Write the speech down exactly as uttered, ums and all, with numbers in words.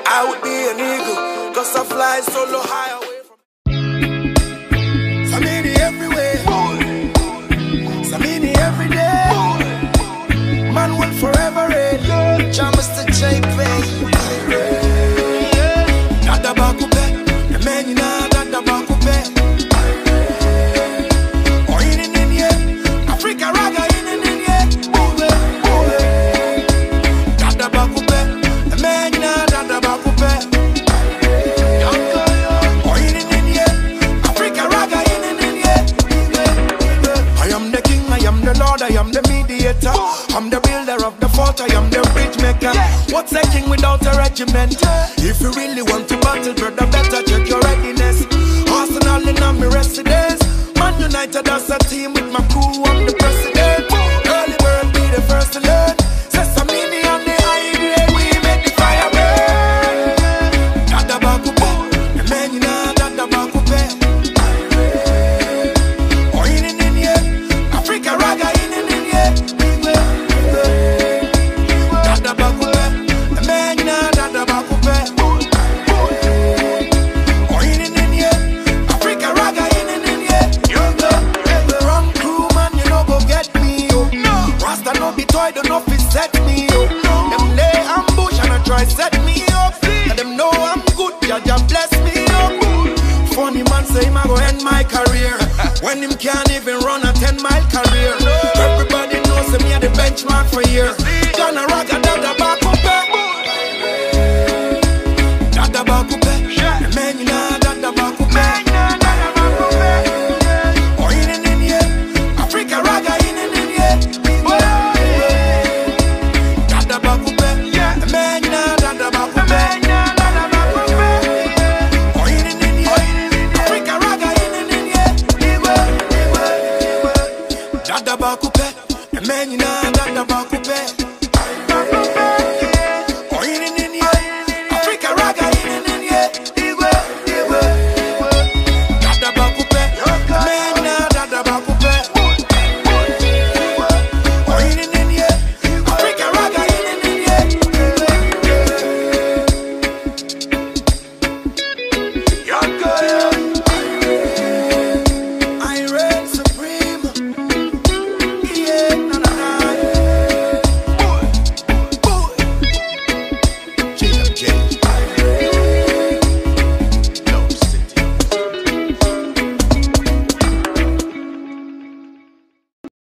I would be an eagle, cause I fly solo high away from Samini everywhere, Samini every day. Man will forever reign. Jammers to J P. Dada bakupe, the man you know, Dada bakupe. Oh, in in in yeah, Africa raga in in in yeah. Dada bakupe, the man you know, Dada bakupe. Oh, in in in yeah, Africa raga in in in yeah. I am the king, I am the lord, I am the mediator. I'm the builder of the fort, I am the bridge maker. What's a king without a regiment? If you really want to battle, brother, better check your readiness. Arsenal in my residence, Man United as a team with my crew, I'm the president. Early bird be the first to learn. Sesame on the high grade, we make the fire burn. Dada bakupe, the man you know, Dada bakupe. Oh, in in in yeah, Africa raga in in in yeah. Dada bakupe, the man you know, Dada bakupe. Oh, in in in yeah, Africa raga in in in yeah. Wrong crew man, you know go get me oh. Rasta no be toy, don't know fi set me oh. Them lay ambush and I try set me up. And them know I'm good, Jaja bless me up. Funny man say him I go end my career when him can't even run a ten mile career. Everybody knows me at the benchmark for years.